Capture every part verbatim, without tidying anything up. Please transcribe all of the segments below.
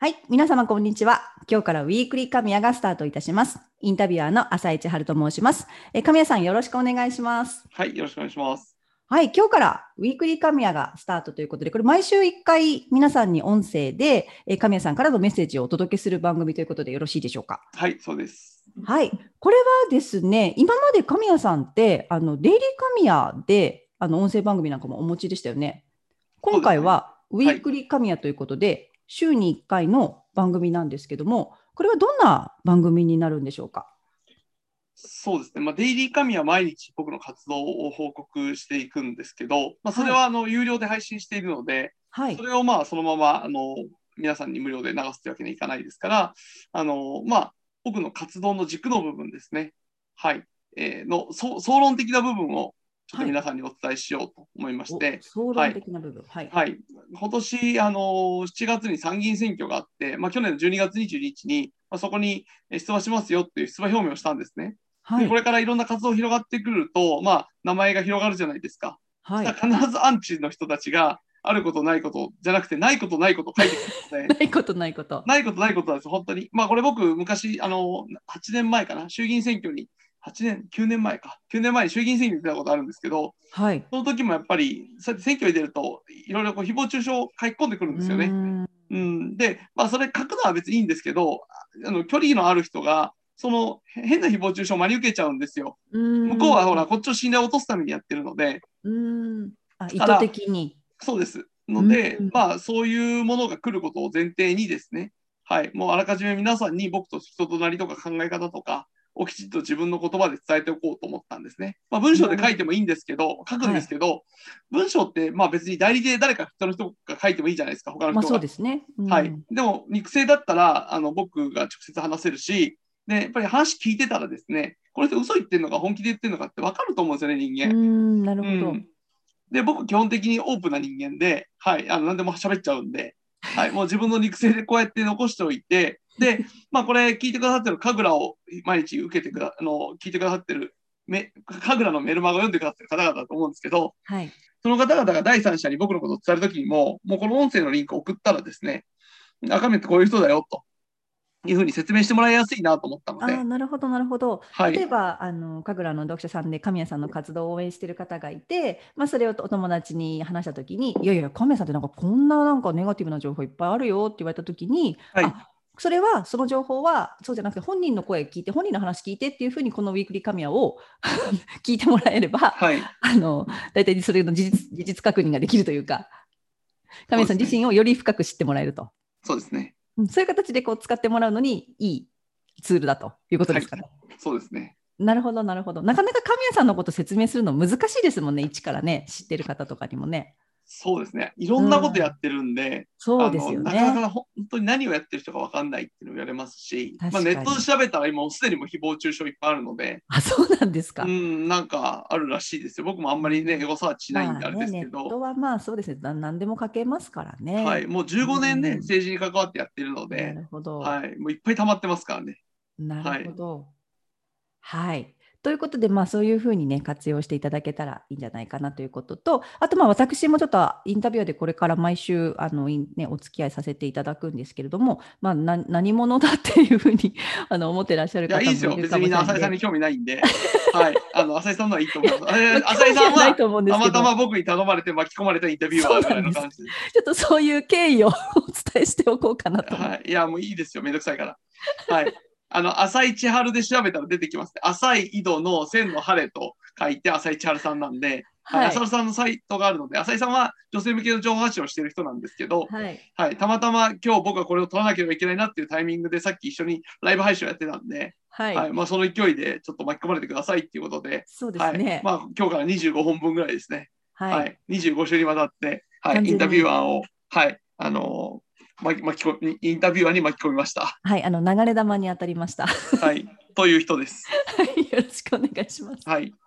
はい、皆様こんにちは。今日からウィークリー神谷がスタートいたします。インタビュアーの浅井千春と申します。え神谷さんよろしくお願いします。 はい、よろしくお願いします。 はい、今日からウィークリー神谷がスタートということで、これ毎週いっかい皆さんに音声でえ神谷さんからのメッセージをお届けする番組ということでよろしいでしょうか。 はい、そうです。 はい、これはですね、今まで神谷さんってあのデイリー神谷であの音声番組なんかもお持ちでしたよね。今回はウィークリー神谷ということで、週にいっかいの番組なんですけども、これはどんな番組になるんでしょうか。 そうですね、まあ、デイリー神谷は毎日僕の活動を報告していくんですけど、まあ、それはあの有料で配信しているので、はい、それをまあそのままあの皆さんに無料で流すというわけにはいかないですから、あの、まあ、僕の活動の軸の部分ですね、はい、えー、の総論的な部分をちょっと皆さんにお伝えしようと思いまして、はい、 総論的な部分、はい、 はい、今年あのしちがつに参議院選挙があって、まあ、去年のじゅうにがつにじゅうににちに、まあ、そこに出馬しますよっていう出馬表明をしたんですね。はい、でこれからいろんな活動が広がってくると、まあ、名前が広がるじゃないですか。はい、必ずアンチの人たちがあることないことじゃなくてないことないこと書いてくるのでないことないことないことないことなんです本当に。まあこれ僕昔あのはちねんまえかな衆議院選挙にはちねんきゅうねんまえかきゅうねんまえに衆議院選挙に出たことあるんですけど、はい、その時もやっぱりそうやって選挙に出るといろいろこう誹謗中傷を書き込んでくるんですよね。うんうんで、まあ、それ書くのは別にいいんですけど、あの距離のある人がその変な誹謗中傷を真に受けちゃうんですよ。向こうはほらこっちの信頼を落とすためにやってるので、 うんあ意図的に。 そうですので、まあそういうものが来ることを前提にですね、はい、もうあらかじめ皆さんに僕と人となりとか考え方とかをきちっと自分の言葉で伝えておこうと思ったんですね。まあ、文章で書いてもいいんですけど、書くんですけど、はい、文章ってまあ別に代理で誰か人の人が書いてもいいじゃないですか、他の人が。まあ、 そうですね。 うん、はい。でも肉声だったらあの僕が直接話せるし、でやっぱり話聞いてたらですね、この人嘘言ってるのか本気で言ってるのかって分かると思うんですよね、人間。 うんなるほど。 うんで、僕、基本的にオープンな人間で、はい、あの何でも喋っちゃうんで、はい、もう自分の肉声でこうやって残しておいて、で、まあ、これ聞いてくださってる神楽を毎日受けてくだ、あの、聞いてくださってる、神楽のメルマガを読んでくださってる方々だと思うんですけど、はい、その方々が第三者に僕のことを伝えるときにも、もうこの音声のリンクを送ったらですね、赤目ってこういう人だよと。いうふうに説明してもらいやすいなと思ったので。 あなるほどなるほど、はい、例えばあの神楽の読者さんで神谷さんの活動を応援している方がいて、まあ、それをお友達に話したときにいやいや神谷さんってなんかこんななんかネガティブな情報いっぱいあるよって言われたときに、はい、あそれはその情報はそうじゃなくて本人の声聞いて本人の話聞いてっていうふうにこのウィークリー神谷を聞いてもらえれば、はい、あの大体それの事実、事実確認ができるというか神谷さん自身をより深く知ってもらえると。 そうですね。 そういう形でこう使ってもらうのにいいツールだということですかね。はい、 そうですね。 なるほどなるほど。なかなか神谷さんのこと説明するの難しいですもんね、一からね、知ってる方とかにもね。 そうですね。いろんなことやってるんで、うん、 そうですよね。 なかなか本当に何をやってる人か分かんないっていうのを言われますし、まあ、ネットで調べたら今もうすでにも誹謗中傷いっぱいあるので。 あ、そうなんですか。 うん、なんかあるらしいですよ。僕もあんまりね、エゴサーチしないんであれですけど。まあね、 ネットはまあそうですね、何でも書けますからね。 はい、もうじゅうごねんね、うん、政治に関わってやってるので、 なるほど。 はい、もういっぱい溜まってますからね。 なるほど。はい、はいということで、まあ、そういうふうにね、活用していただけたらいいんじゃないかなということと、あと、まあ、私もちょっとインタビューでこれから毎週、あの、ね、お付き合いさせていただくんですけれども、まあ、な何者だっていうふうにあの思ってらっしゃる方もいるかもしれない。 いや、いいですよ。別にみんな浅井さんに興味ないんで、はい、あの、浅井さんのはいいと思います。浅井さんは、たまたま僕に頼まれて巻き込まれたインタビュアーぐらいの感じで。 ちょっとそういう経緯をお伝えしておこうかなと。 はい、いや、もういいですよ。めんどくさいから。はい。あの、浅井千春で調べたら出てきますね。浅井井戸の千の晴れと書いて浅井千春さんなんで、はい、浅井さんのサイトがあるので、浅井さんは女性向けの情報発信をしている人なんですけど、はいはい、たまたま今日僕はこれを取らなければいけないなっていうタイミングでさっき一緒にライブ配信をやってたんで、はいはいまあ、その勢いでちょっと巻き込まれてくださいっていうことで、 そうですねはいまあ、今日からにじゅうごほんぶんぐらいですね、はいはい、にじゅうご週にわたって、はい、インタビュアーを、はいあのー巻き込みインタビュアーに巻き込みました。 はい、あの流れ弾に当たりました。 はい、という人です。 はい、よろしくお願いします。 はい。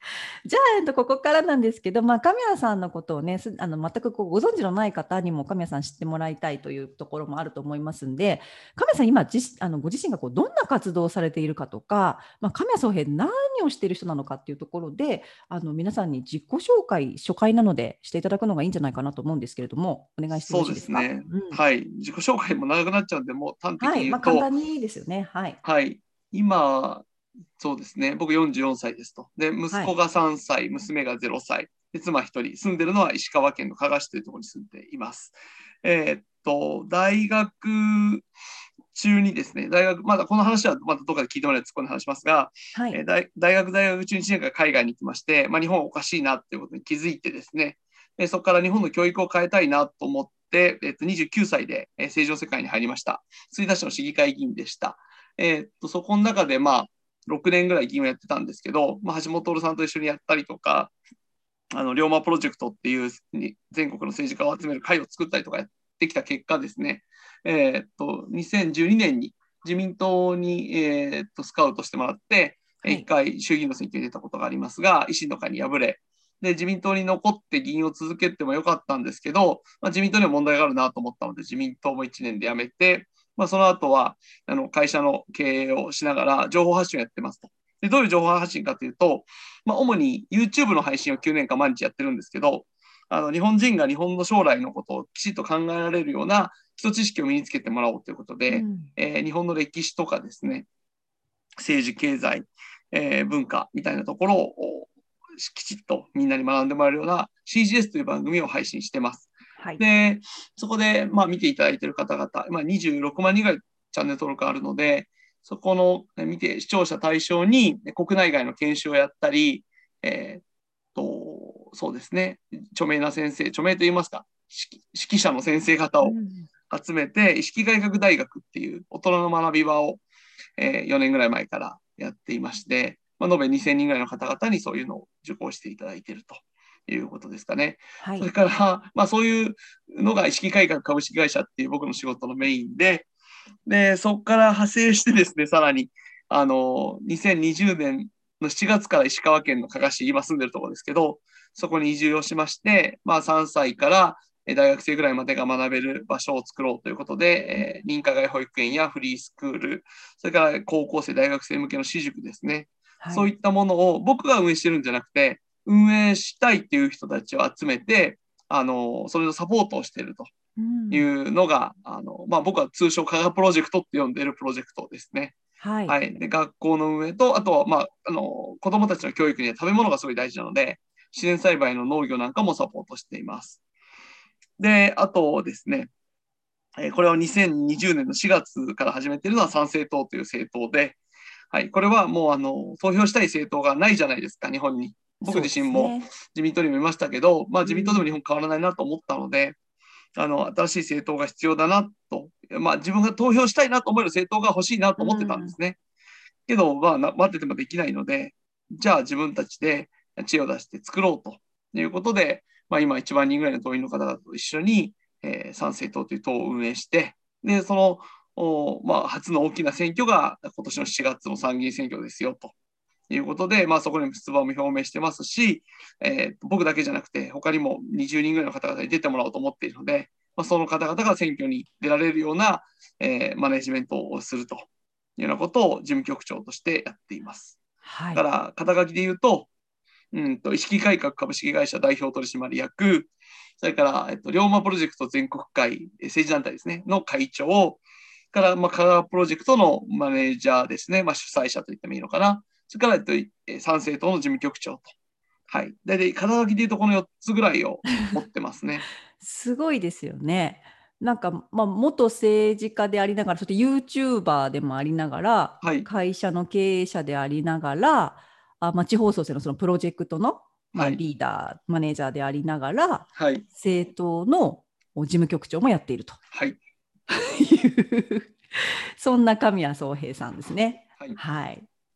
じゃあ、えっと、ここからなんですけど、まあ、神谷さんのことをね、すあの全くこうご存知のない方にも神谷さん知ってもらいたいというところもあると思いますんで、神谷さん、今自あのご自身がこうどんな活動をされているかとか、まあ、神谷宗平、何をしている人なのかっていうところで、あの皆さんに自己紹介、初回なのでしていただくのがいいんじゃないかなと思うんですけれども、お願いしてよろそうしいですか。 ですね。 うん、 はい。自己紹介も長くなっちゃうんで、もう端的はい、まあ、簡に言うと、 単にですよね。はい。 はい。今、そうですね。僕よんじゅうよんさいですと。で、息はい。 子がさんさい、娘がゼロさい。で、妻ひとり。住んでるのは石川県の加賀市というところに住んでいます。えーっと、大学中にですね、大学、まだこの話はまたどこかで聞いてもらえると突っ込んで話しますが、 はい。 えー大大学在学中にいちねんかん海外に行きまして、まあ、日本おかしいなっていうことに気づいてですね、でそこから日本の教育を変えたいなと思って、えーっと、にじゅうきゅうさいで政治の世界に入りました。吹田市の市議会議員でした。えーっと、そこの中で、まあ、ろくねんぐらい議員をやってたんですけど、まあ、橋本徹さんと一緒にやったりとか、あの龍馬プロジェクトっていう全国の政治家を集める会を作ったりとかやってきた結果ですね、えーっとにせんじゅうにねんに自民党に、えーっとスカウトしてもらって、一はい。 回衆議院の選挙に出たことがありますが、維新の会に敗れ、で自民党に残って議員を続けてもよかったんですけど、まあ、自民党には問題があるなと思ったので、自民党もいちねんで辞めて、まあ、その後はあの会社の経営をしながら情報発信をやってますと。でどういう情報発信かというと、まあ、主に YouTube の配信をきゅうねんかん毎日やってるんですけど、あの日本人が日本の将来のことをきちっと考えられるような基礎知識を身につけてもらおうということで、 うん。 えー日本の歴史とかですね、政治、経済、えー文化みたいなところをきちっとみんなに学んでもらえるような シージーエス という番組を配信してます。 はい。 で、そこで、まあ、見ていただいている方々、まあ、にじゅうろくまんにんぐらいチャンネル登録あるので、そこの見て視聴者対象に国内外の研修をやったり、えーっと、そうですね、著名な先生、著名といいますか、指揮者の先生方をうん。 集めて、意識改革大学っていう大人の学び場を、えーよねんぐらい前からやっていまして、まあ、延べにせんにんぐらいの方々にそういうのを受講していただいているということですかね。 はい。 それから、まあ、そういうのが意識改革株式会社っていう僕の仕事のメインで、で、そこから派生してですね、さらに、あの、にせんにじゅうねんのしちがつから石川県の加賀市、今住んでるところですけど、そこに移住をしまして、まあ、さんさいから大学生ぐらいまでが学べる場所を作ろうということで、えー認可外保育園やフリースクール、それから高校生、大学生向けの私塾ですね。 はい。 そういったものを僕が運営してるんじゃなくて、運営したいっていう人たちを集めて、あの、それのサポートをしているというん。 うのが、あの、まあ、僕は通称科学プロジェクトって呼んでいるプロジェクトですね。 はい。 はい。で、学校の運営と、あとは、まあ、あの、子供たちの教育には食べ物がすごい大事なので、自然栽培の農業なんかもサポートしています。で、あとですね、えーこれをにせんにじゅうねんのしがつから始めているのは参政党という政党で、はい、これはもうあの投票したい政党がないじゃないですか、日本に。僕そうで自身もすね。 自民党にもいましたけど、まあ、自民党でもうん。 日本変わらないなと思ったので、あの新しい政党が必要だなと、まあ、自分が投票したいなと思える政党が欲しいなとう思ってたんでん。 すね。けど、まあ、待っててもできないので、じゃあ自分たちで知恵を出して作ろうということで、まあ、今いちまんにんぐらいの党員の方々と一緒に、えー、参政党という党を運営して、で、その、おまあ、初の大きな選挙が今年のしちがつの参議院選挙ですよということで、まあ、そこにも出馬も表明してますし、えー、僕だけじゃなくて、他にもにじゅうにんぐらいの方々に出てもらおうと思っているので、まあ、その方々が選挙に出られるような、えー、マネジメントをするというようなことを事務局長としてやっています。 はい。 だから、肩書きで言うと、うんと、意識改革株式会社代表取締役、それから、えっと、龍馬プロジェクト全国会、政治団体ですね、の会長、から、まあ、香川プロジェクトのマネージャーですね、まあ、主催者と言ってもいいのかな。それから、えっと、参政党の事務局長と。はい。大体、肩書きで言うとこのよっつぐらいを持ってますね。 すごいですよね。なんか、まあ、元政治家でありながら、そして YouTuber でもありながら、 はい。 会社の経営者でありながら、あ、まあ、地方創生のそのプロジェクトの、まあ、 はい。 リーダー、マネージャーでありながら、 はい。 政党の事務局長もやっているとはい。 いうそんな神谷宗平さんですね。 はい。 はい。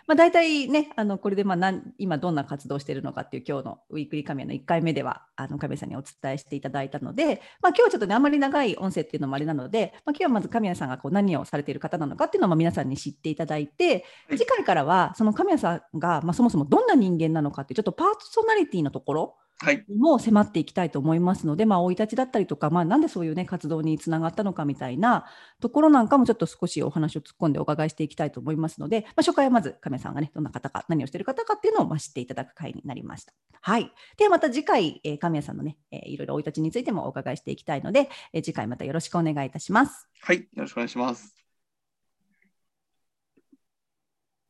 まあ、大体ね、あのこれでまあなん今どんな活動をしているのかっていう今日のウィークリー神谷のいっかいめではあの神谷さんにお伝えしていただいたので、まあ、今日はちょっとねあまり長い音声っていうのもあれなので、まあ、今日はまず神谷さんがこう何をされている方なのかっていうのをまあ皆さんに知っていただいて、 はい、 次回からはその神谷さんがまあそもそもどんな人間なのかっていうちょっとパーソナリティのところはい、 も迫っていきたいと思いますので、まあ、生い立ちだったりとか、まあ、なんでそういう、ね、活動につながったのかみたいなところなんかもちょっと少しお話を突っ込んでお伺いしていきたいと思いますので、まあ、初回はまず亀さんがねどんな方か何をしている方かっていうのをまあ知っていただく回になりました。はい、ではまた次回、えー、亀さんのね、えー、いろいろ生い立ちについてもお伺いしていきたいので、えー、次回またよろしくお願いいたします。 はい、よろしくお願いします。